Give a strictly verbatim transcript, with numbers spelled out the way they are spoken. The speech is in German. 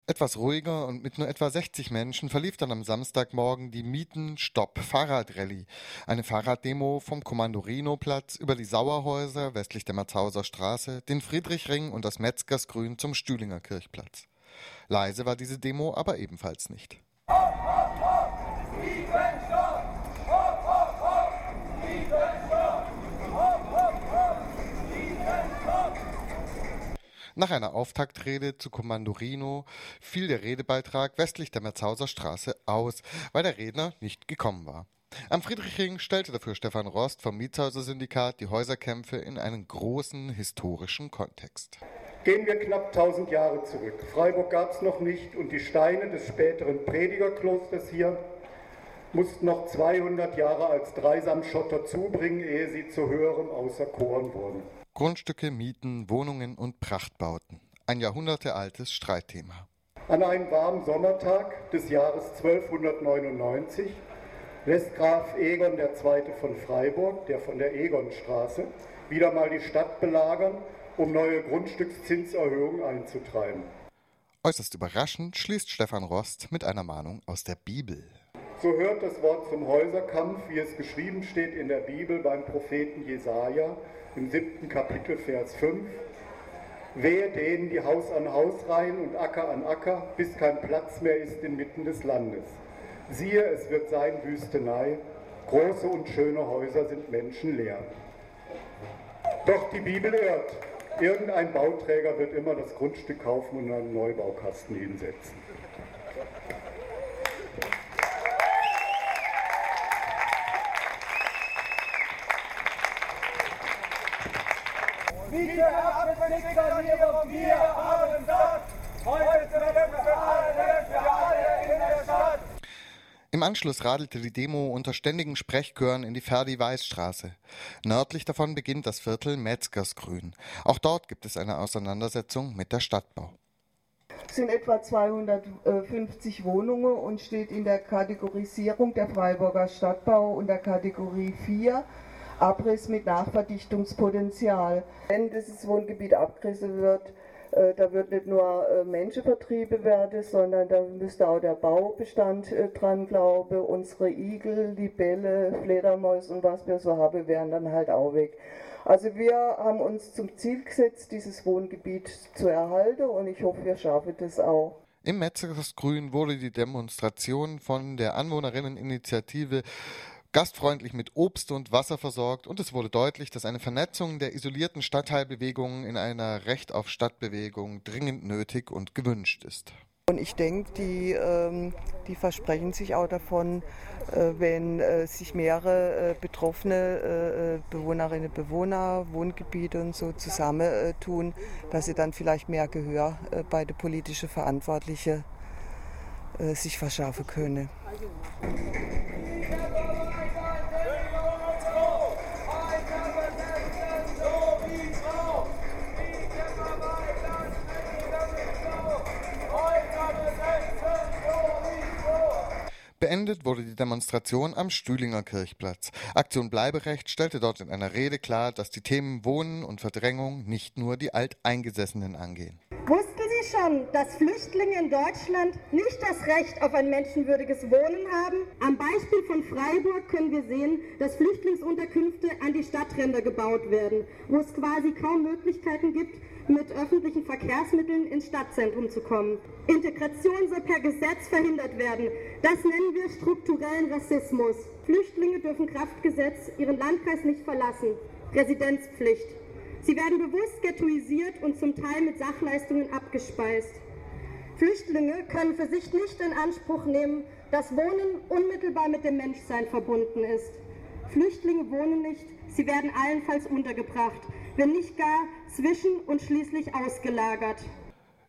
Etwas ruhiger und mit nur etwa sechzig Menschen verlief dann am Samstagmorgen die Mieten-Stopp-Fahrrad-Rallye. Eine Fahrraddemo vom Komandorino-Platz über die Sauerhäuser westlich der Marzahauser Straße, den Friedrichring und das Metzgersgrün zum Stühlinger Kirchplatz. Leise war diese Demo aber ebenfalls nicht. Nach einer Auftaktrede zu Komandorino fiel der Redebeitrag westlich der Marzahauser Straße aus, weil der Redner nicht gekommen war. Am Friedrichring stellte dafür Stefan Rost vom Mietshäuser-Syndikat die Häuserkämpfe in einen großen historischen Kontext. Gehen wir knapp tausend Jahre zurück. Freiburg gab es noch nicht und die Steine des späteren Predigerklosters hier mussten noch zweihundert Jahre als Dreisamschotter zubringen, ehe sie zu höherem Auserkoren wurden. Grundstücke, Mieten, Wohnungen und Prachtbauten. Ein jahrhundertealtes Streitthema. An einem warmen Sommertag des Jahres zwölfhundertneunundneunzig lässt Graf Egon der Zweite von Freiburg, der von der Egonstraße, wieder mal die Stadt belagern, um neue Grundstückszinserhöhungen einzutreiben. Äußerst überraschend schließt Stefan Rost mit einer Mahnung aus der Bibel. So hört das Wort zum Häuserkampf, wie es geschrieben steht in der Bibel beim Propheten Jesaja im siebten Kapitel, Vers fünf. Wehe denen, die Haus an Haus reihen und Acker an Acker, bis kein Platz mehr ist inmitten des Landes. Siehe, es wird sein Wüstenei, große und schöne Häuser sind menschenleer. Doch die Bibel irrt. Irgendein Bauträger wird immer das Grundstück kaufen und einen Neubaukasten hinsetzen. Bitte Absichtsanierung, wir haben satt. Heute treffen für alle, für alle in der Stadt. Im Anschluss radelte die Demo unter ständigen Sprechchören in die Ferdi-Weiß-Straße. Nördlich davon beginnt das Viertel Metzgersgrün. Auch dort gibt es eine Auseinandersetzung mit der Stadtbau. Es sind etwa zweihundertfünfzig Wohnungen und steht in der Kategorisierung der Freiburger Stadtbau unter Kategorie vier. Abriss mit Nachverdichtungspotenzial. Wenn dieses Wohngebiet abgerissen wird, äh, da wird nicht nur äh, Menschenvertriebe werden, sondern da müsste auch der Baubestand äh, dran glauben. Unsere Igel, Libelle, Fledermäuse und was wir so haben, wären dann halt auch weg. Also wir haben uns zum Ziel gesetzt, dieses Wohngebiet zu erhalten und ich hoffe, wir schaffen das auch. Im Metzgersgrün wurde die Demonstration von der Anwohnerinneninitiative gastfreundlich mit Obst und Wasser versorgt und es wurde deutlich, dass eine Vernetzung der isolierten Stadtteilbewegungen in einer Recht auf Stadtbewegung dringend nötig und gewünscht ist. Und ich denke, die, ähm, die versprechen sich auch davon, äh, wenn äh, sich mehrere äh, betroffene äh, Bewohnerinnen und Bewohner, Wohngebiete und so zusammentun, dass sie dann vielleicht mehr Gehör äh, bei den politischen Verantwortlichen äh, sich verschaffen können. Beendet wurde die Demonstration am Stühlinger Kirchplatz. Aktion Bleiberecht stellte dort in einer Rede klar, dass die Themen Wohnen und Verdrängung nicht nur die Alteingesessenen angehen. Wussten Sie schon, dass Flüchtlinge in Deutschland nicht das Recht auf ein menschenwürdiges Wohnen haben? Am Beispiel von Freiburg können wir sehen, dass Flüchtlingsunterkünfte an die Stadtränder gebaut werden, wo es quasi kaum Möglichkeiten gibt, mit öffentlichen Verkehrsmitteln ins Stadtzentrum zu kommen. Integration soll per Gesetz verhindert werden. Das nennen wir strukturellen Rassismus. Flüchtlinge dürfen Kraftgesetz ihren Landkreis nicht verlassen. Residenzpflicht. Sie werden bewusst ghettoisiert und zum Teil mit Sachleistungen abgespeist. Flüchtlinge können für sich nicht in Anspruch nehmen, dass Wohnen unmittelbar mit dem Menschsein verbunden ist. Flüchtlinge wohnen nicht, sie werden allenfalls untergebracht, wenn nicht gar zwischen- und schließlich ausgelagert.